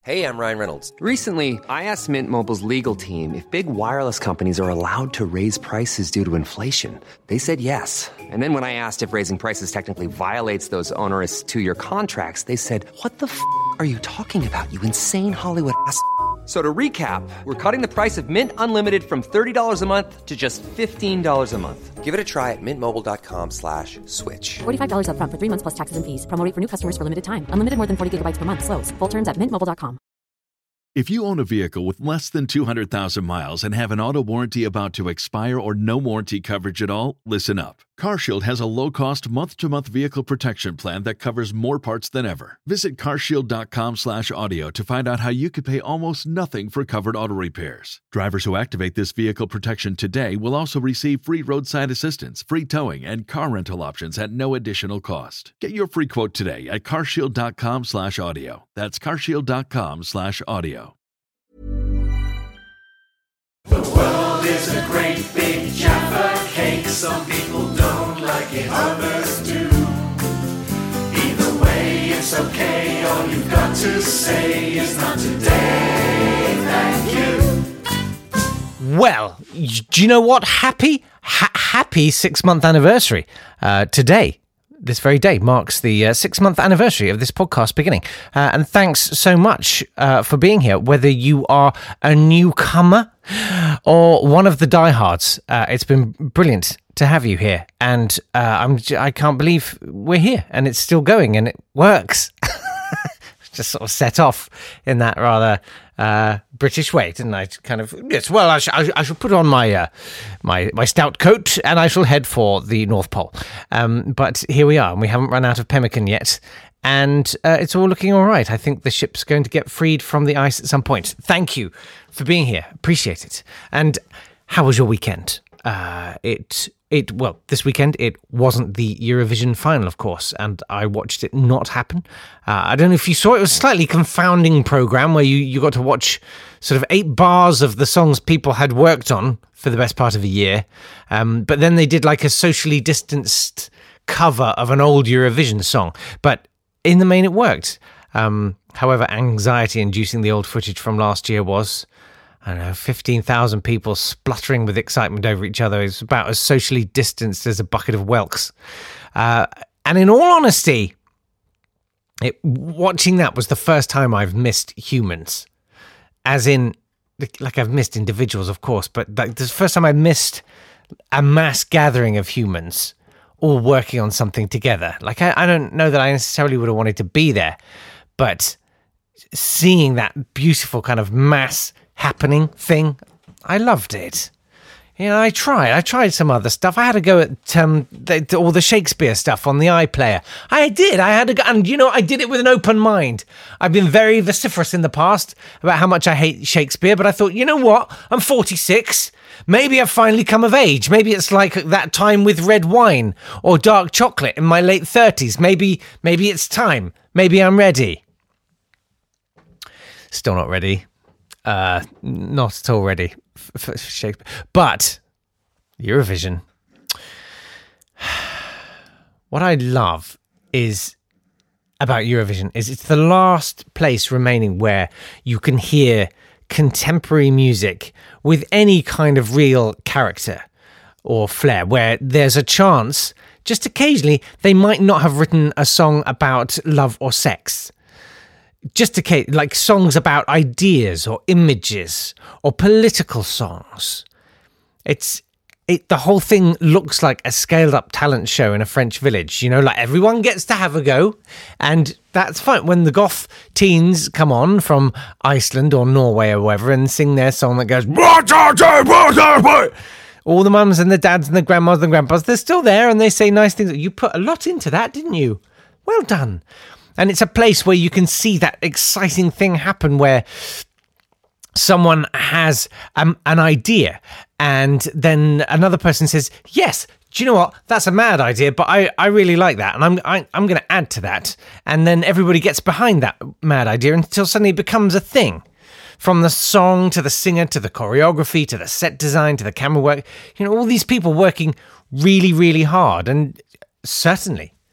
Hey, I'm Ryan Reynolds. Recently, I asked Mint Mobile's legal team if big wireless companies are allowed to raise prices due to inflation. They said yes. And then when I asked if raising prices technically violates those onerous two-year contracts, they said, "What the f*** are you talking about, you insane Hollywood ass?" So to recap, we're cutting the price of Mint Unlimited from $30 a month to just $15 a month. Give it a try at mintmobile.com/switch. $45 up front for 3 months plus taxes and fees. Promo rate for new customers for limited time. Unlimited more than 40 gigabytes per month. Slows full terms at mintmobile.com. If you own a vehicle with less than 200,000 miles and have an auto warranty about to expire or no warranty coverage at all, listen up. CarShield has a low-cost month-to-month vehicle protection plan that covers more parts than ever. Visit carshield.com/audio to find out how you could pay almost nothing for covered auto repairs. Drivers who activate this vehicle protection today will also receive free roadside assistance, free towing, and car rental options at no additional cost. Get your free quote today at carshield.com/audio. That's carshield.com/audio. The world is a great big Jaffa cake. Some people don't like it, others do. Either way, it's okay. All you've got to say is not today, thank you. Well, do you know what? Happy 6-month anniversary. Today, this very day, marks the 6-month anniversary of this podcast beginning. And thanks so much for being here, whether you are a newcomer or one of the diehards. It's been brilliant to have you here. And I can't believe we're here and it's still going and it works. Just sort of set off in that rather British way, didn't I? Kind of, yes, well, I shall put on my my stout coat and I shall head for the North Pole. But here we are, and we haven't run out of pemmican yet, and it's all looking all right. I think the ship's going to get freed from the ice at some point. Thank you for being here. Appreciate it. And how was your weekend? Well, this weekend, it wasn't the Eurovision final, of course, and I watched it not happen. I don't know if you saw it. It was a slightly confounding programme where you got to watch sort of 8 bars of the songs people had worked on for the best part of a year. But then they did like a socially distanced cover of an old Eurovision song. But in the main, it worked. However, anxiety-inducing the old footage from last year was... I don't know, 15,000 people spluttering with excitement over each other is about as socially distanced as a bucket of whelks. And in all honesty, watching that was the first time I've missed humans. As in, like I've missed individuals, of course, but this is the first time I missed a mass gathering of humans all working on something together. Like, I don't know that I necessarily would have wanted to be there, but seeing that beautiful kind of mass happening thing, I loved it. You know, I tried some other stuff. I had to go at all the Shakespeare stuff on the iPlayer. I did. I had to go, and you know, I did it with an open mind. I've been very vociferous in the past about how much I hate Shakespeare, but I thought, you know what? I'm 46. Maybe I've finally come of age. Maybe it's like that time with red wine or dark chocolate in my late 30s. Maybe it's time. Maybe I'm ready. Still not ready. Not at all ready for Shakespeare. But Eurovision. What I love about Eurovision is it's the last place remaining where you can hear contemporary music with any kind of real character or flair, where there's a chance, just occasionally, they might not have written a song about love or sex. Just like songs about ideas or images or political songs. The whole thing looks like a scaled up talent show in a French village. You know, like everyone gets to have a go, and that's fine. When the goth teens come on from Iceland or Norway or wherever and sing their song that goes, all the mums and the dads and the grandmas and grandpas, they're still there and they say nice things. You put a lot into that, didn't you? Well done. And it's a place where you can see that exciting thing happen where someone has an idea and then another person says, yes, do you know what? That's a mad idea, but I really like that. And I'm going to add to that. And then everybody gets behind that mad idea until suddenly it becomes a thing. From the song to the singer to the choreography to the set design to the camera work, you know, all these people working really, really hard and certainly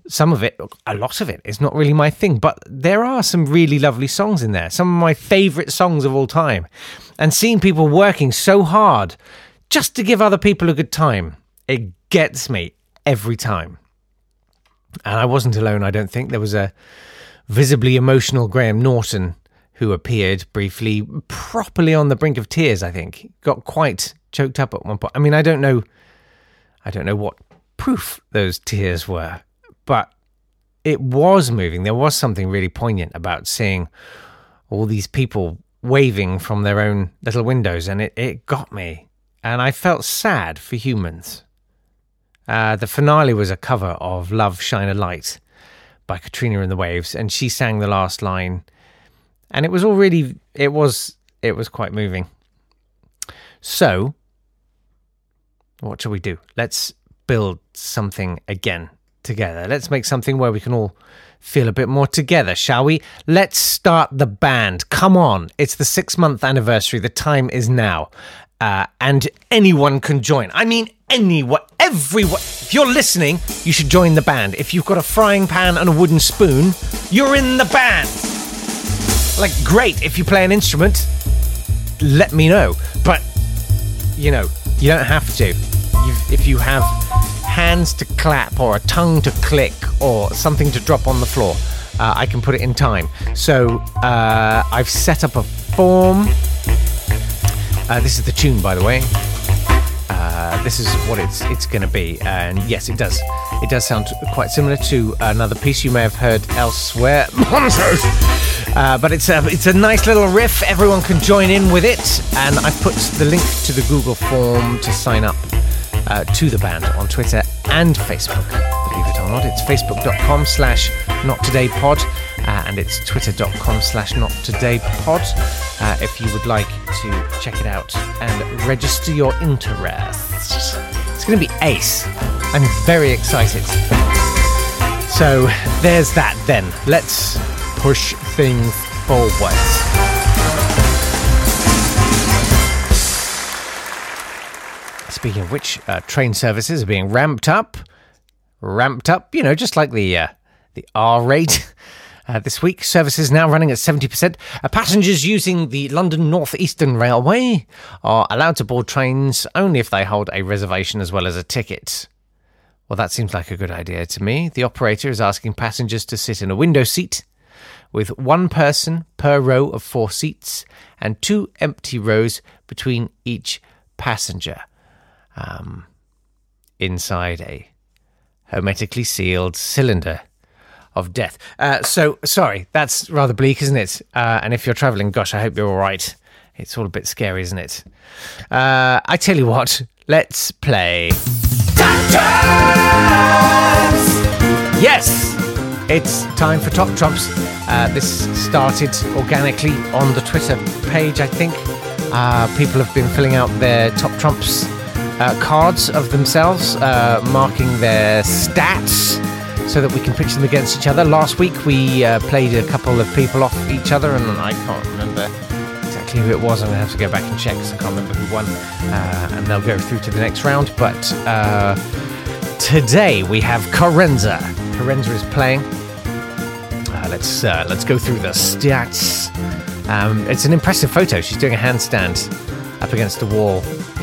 some of it, a lot of it, is not really my thing, but there are some really lovely songs in there. Some of my favourite songs of all time. And seeing people working so hard just to give other people a good time, it gets me every time. And I wasn't alone, I don't think. There was a visibly emotional Graham Norton who appeared briefly, properly on the brink of tears, I think. Got quite choked up at one point. I mean, I don't know what proof those tears were, but it was moving. There was something really poignant about seeing all these people waving from their own little windows, and it got me. And I felt sad for humans. The finale was a cover of Love, Shine a Light by Katrina and the Waves, and she sang the last line, and it was all really, it was quite moving. So, what shall we do? Let's build something again together. Let's make something where we can all feel a bit more together, shall we? Let's start the band. Come on. It's the 6-month anniversary. The time is now. And anyone can join. I mean, anyone, everyone. If you're listening, you should join the band. If you've got a frying pan and a wooden spoon, you're in the band. Like, great. If you play an instrument, let me know. But, you know, you don't have to. If you have hands to clap or a tongue to click or something to drop on the floor, I can put it in time. So I've set up a form. This is the tune, by the way. This is what it's going to be. And yes, it does. It does sound quite similar to another piece you may have heard elsewhere. But it's a nice little riff. Everyone can join in with it. And I've put the link to the Google form to sign up to the band on Twitter and Facebook. Believe it or not, it's facebook.com/nottodaypod and it's twitter.com/nottodaypod if you would like to check it out and register your interest. It's going to be ace. I'm very excited. So there's that then. Let's push things forward. Speaking of which, train services are being ramped up, you know, just like the R rate. This week, services now running at 70%. Passengers using the London North Eastern Railway are allowed to board trains only if they hold a reservation as well as a ticket. Well, that seems like a good idea to me. The operator is asking passengers to sit in a window seat with one person per row of 4 seats and 2 empty rows between each passenger. Inside a hermetically sealed cylinder of death. So, sorry, that's rather bleak, isn't it? And if you're travelling, gosh, I hope you're all right. It's all a bit scary, isn't it? I tell you what, let's play... Top Trumps! Yes! It's time for Top Trumps. This started organically on the Twitter page, I think. People have been filling out their Top Trumps cards of themselves, marking their stats so that we can pitch them against each other. Last week we played a couple of people off each other, and I can't remember exactly who it was. I'm going to have to go back and check because I can't remember who won, and they'll go through to the next round. But today we have Carenza. Carenza is playing. Let's go through the stats. It's an impressive photo. She's doing a handstand up against a wall.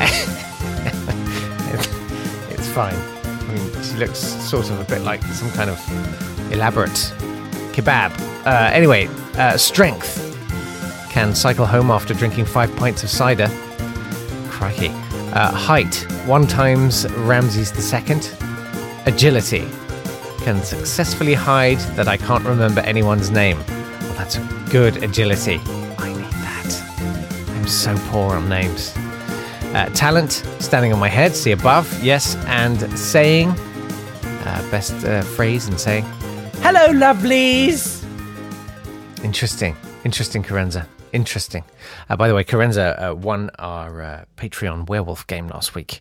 It's fine. I mean, she looks sort of a bit like some kind of elaborate kebab. Anyway, strength. Can cycle home after drinking 5 pints of cider. Crikey. Height. 1 times Ramses II. Agility. Can successfully hide that I can't remember anyone's name. Well, that's a good agility. I need that. I'm so poor on names. Talent, standing on my head, see above, yes, and saying, best phrase and saying, hello, lovelies. Interesting, Carenza, interesting. By the way, Carenza won our Patreon werewolf game last week.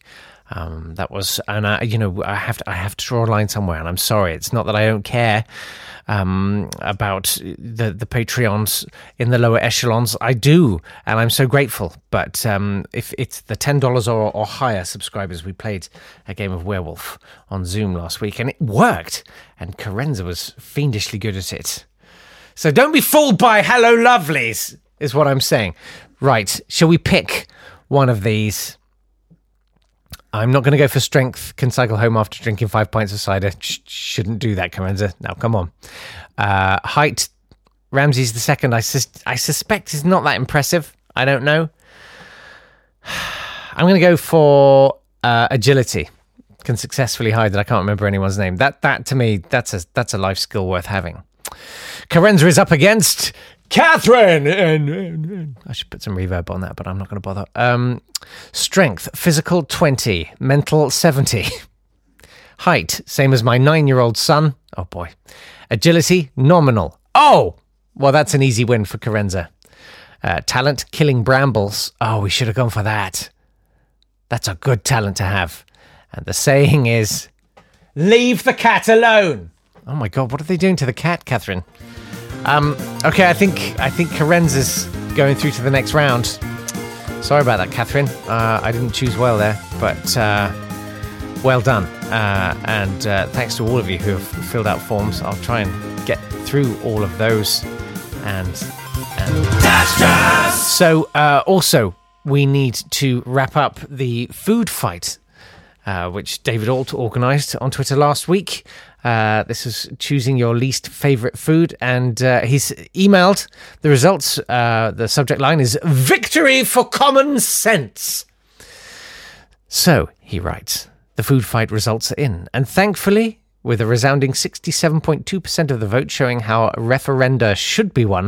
That was, and I have to draw a line somewhere, and I'm sorry. It's not that I don't care about the Patreons in the lower echelons. I do, and I'm so grateful. But if it's the $10 or higher subscribers, we played a game of Werewolf on Zoom last week, and it worked. And Carenza was fiendishly good at it. So don't be fooled by hello lovelies, is what I'm saying. Right, shall we pick one of these? I'm not going to go for strength. Can cycle home after drinking 5 pints of cider. Shouldn't do that, Carenza. Now, come on. Height, Ramses II, I suspect is not that impressive. I don't know. I'm going to go for agility. Can successfully hide that I can't remember anyone's name. That to me, that's a life skill worth having. Carenza is up against Catherine, and I should put some reverb on that, but I'm not going to bother. Strength, physical 20, mental 70. Height, same as my 9-year-old son. Oh boy. Agility, nominal. Oh, well, that's an easy win for Carenza. Talent, killing brambles. Oh, we should have gone for that. That's a good talent to have. And the saying is, leave the cat alone. Oh my God, what are they doing to the cat, Catherine? Okay, I think Carenza's going through to the next round. Sorry about that, Catherine. I didn't choose well there, but well done. And thanks to all of you who have filled out forms. I'll try and get through all of those. And so also we need to wrap up the food fight, which David Alt organised on Twitter last week. This is choosing your least favourite food, and he's emailed the results. The subject line is "Victory for Common Sense." So, he writes, the food fight results are in, and thankfully, with a resounding 67.2% of the vote showing how referenda should be won,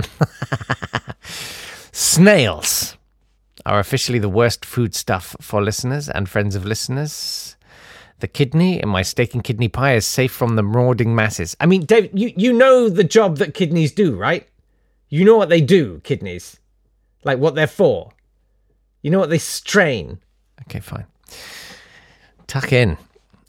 snails are officially the worst food stuff for listeners and friends of listeners. The kidney in my steak and kidney pie is safe from the marauding masses. I mean, Dave, you know the job that kidneys do, right? You know what they do, kidneys. Like what they're for. You know what they strain. Okay, fine. Tuck in.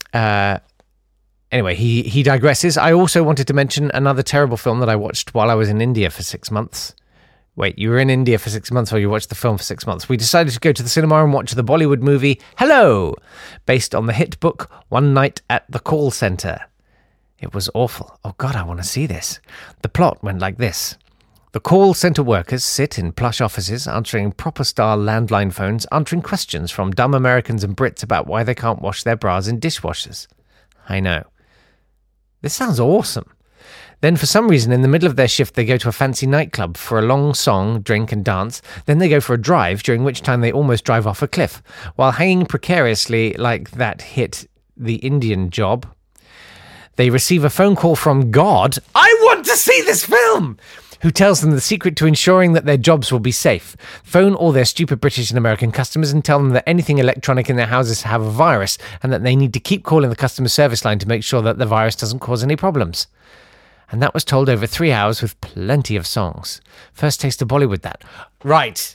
Anyway, he digresses. I also wanted to mention another terrible film that I watched while I was in India for 6 months. Wait, you were in India for 6 months or you watched the film for 6 months? We decided to go to the cinema and watch the Bollywood movie Hello, based on the hit book One Night at the Call Centre. It was awful. Oh God, I want to see this. The plot went like this. The call centre workers sit in plush offices answering proper-style landline phones, answering questions from dumb Americans and Brits about why they can't wash their bras in dishwashers. I know. This sounds awesome. Then for some reason, in the middle of their shift, they go to a fancy nightclub for a long song, drink and dance. Then they go for a drive, during which time they almost drive off a cliff. While hanging precariously like that hit The Indian Job, they receive a phone call from God. I want to see this film! Who tells them the secret to ensuring that their jobs will be safe. Phone all their stupid British and American customers and tell them that anything electronic in their houses have a virus and that they need to keep calling the customer service line to make sure that the virus doesn't cause any problems. And that was told over 3 hours with plenty of songs. First taste of Bollywood, that. Right.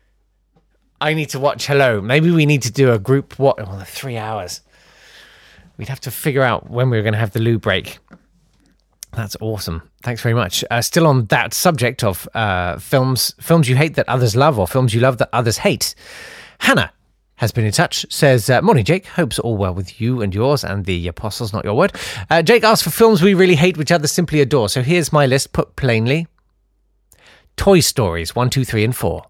I need to watch Hello. Maybe we need to do a group watch. Oh, 3 hours. We'd have to figure out when we were going to have the loo break. That's awesome. Thanks very much. Still on that subject of films you hate that others love, or films you love that others hate. Hannah has been in touch, says, morning, Jake. Hope's all well with you and yours and the apostles, not your word. Jake asks for films we really hate which others simply adore. So here's my list, put plainly. Toy Stories 1, 2, 3, and 4.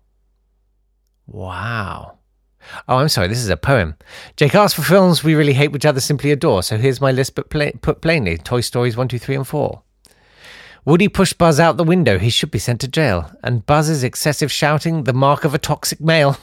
Wow. Oh, I'm sorry, this is a poem. Jake asks for films we really hate which others simply adore. So here's my list, but put plainly. Toy Stories 1, 2, 3, and 4. Woody pushed Buzz out the window. He should be sent to jail. And Buzz's excessive shouting, the mark of a toxic male.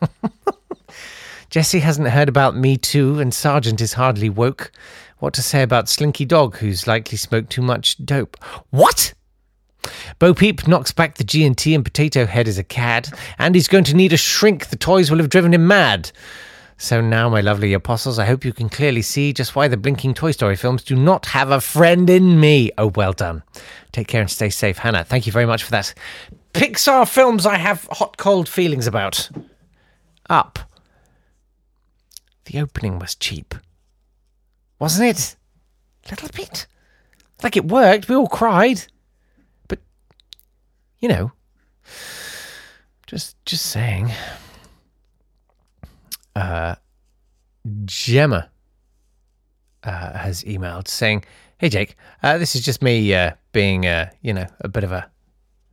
Jesse hasn't heard about Me Too, and Sergeant is hardly woke. What to say about Slinky Dog, who's likely smoked too much dope? What? Bo Peep knocks back the G&T and Potato Head is a cad, and he's going to need a shrink. The toys will have driven him mad. So now, my lovely apostles, I hope you can clearly see just why the blinking Toy Story films do not have a friend in me. Oh, well done. Take care and stay safe, Hannah. Thank you very much for that. Pixar films I have hot, cold feelings about. Up. The opening was cheap. Wasn't it? A little bit. Like, it worked. We all cried. But, you know, just saying. Gemma has emailed saying, "Hey Jake, this is just me being a bit of a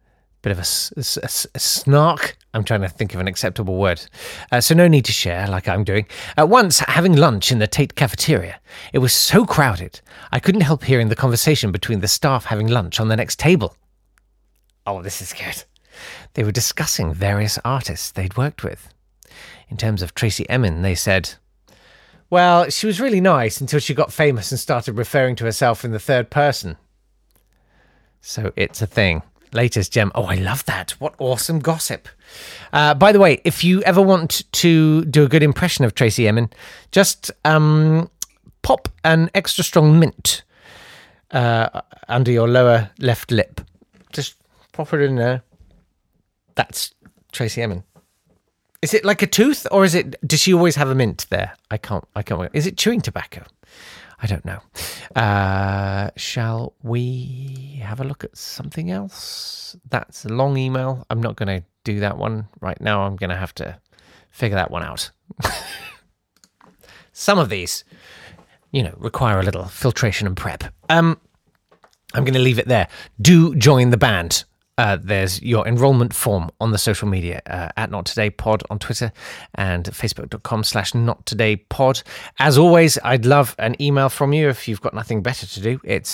snark. I'm trying to think of an acceptable word. So no need to share like I'm doing. Once, having lunch in the Tate cafeteria, it was so crowded, I couldn't help hearing the conversation between the staff having lunch on the next table. Oh, this is good. They were discussing various artists they'd worked with. In terms of Tracy Emin, they said, well, she was really nice until she got famous and started referring to herself in the third person. So it's a thing. Latest gem. Oh, I love that. What awesome gossip. By the way, if you ever want to do a good impression of Tracy Emin, just pop an extra strong mint under your lower left lip. Just pop it in there. That's Tracy Emin. Is it like a tooth, or does she always have a mint there? I can't. Is it chewing tobacco? I don't know. Shall we have a look at something else? That's a long email. I'm not going to do that one right now. I'm going to have to figure that one out. Some of these, require a little filtration and prep. I'm going to leave it there. Do join the band. There's your enrollment form on the social media at Not Today Pod on Twitter and facebook.com/NotTodayPod. As always, I'd love an email from you if you've got nothing better to do. It's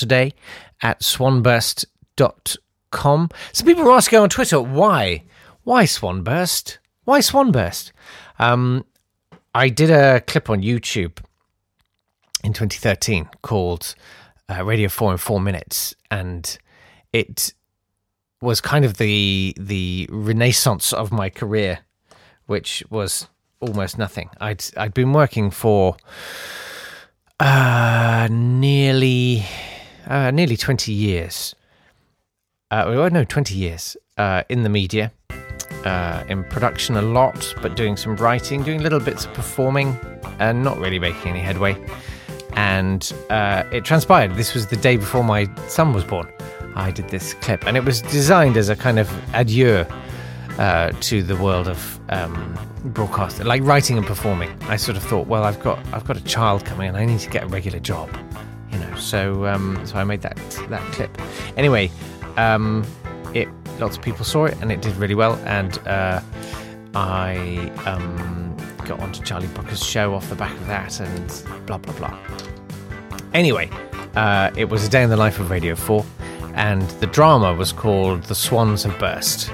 nottoday@swanburst.com. Some people are asking on Twitter, why Swanburst? Why Swanburst? I did a clip on YouTube in 2013 called Radio 4 in 4 Minutes, and it was kind of the renaissance of my career, which was almost nothing. I'd been working for nearly 20 years. 20 years in the media, in production a lot, but doing some writing, doing little bits of performing, and not really making any headway. And it transpired. This was the day before my son was born. I did this clip, and it was designed as a kind of adieu to the world of broadcasting, like writing and performing. I sort of thought, well, I've got a child coming, and I need to get a regular job, So I made that clip. Anyway, lots of people saw it, and it did really well. And I got onto Charlie Brooker's show off the back of that, and blah blah blah. Anyway, it was a day in the life of Radio 4. And the drama was called The Swans Have Burst.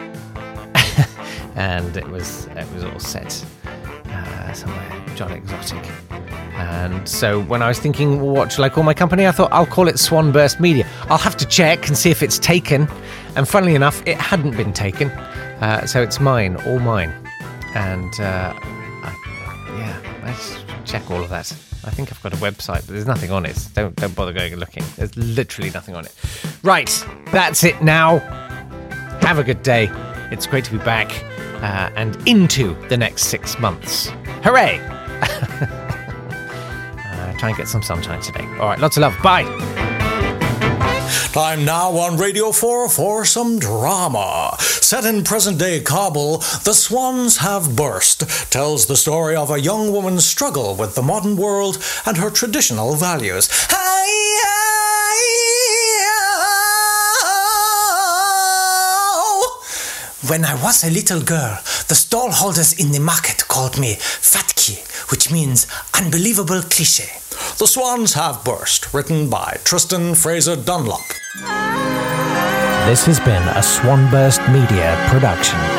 And it was all set somewhere jolly exotic. And so when I was thinking, what shall I call my company? I thought, I'll call it Swanburst Media. I'll have to check and see if it's taken. And funnily enough, it hadn't been taken. So it's mine, all mine. And I just check all of that. I think I've got a website, but there's nothing on it. Don't bother going and looking. There's literally nothing on it. Right, that's it now. Have a good day. It's great to be back and into the next 6 months. Hooray! Try and get some sunshine today. All right, lots of love. Bye. Time now on Radio 4 for some drama. Set in present-day Kabul, The Swans Have Burst tells the story of a young woman's struggle with the modern world and her traditional values. When I was a little girl, the stallholders in the market called me Fatki, which means unbelievable cliché. The Swans Have Burst, written by Tristan Fraser Dunlop. This has been a Swanburst Media production.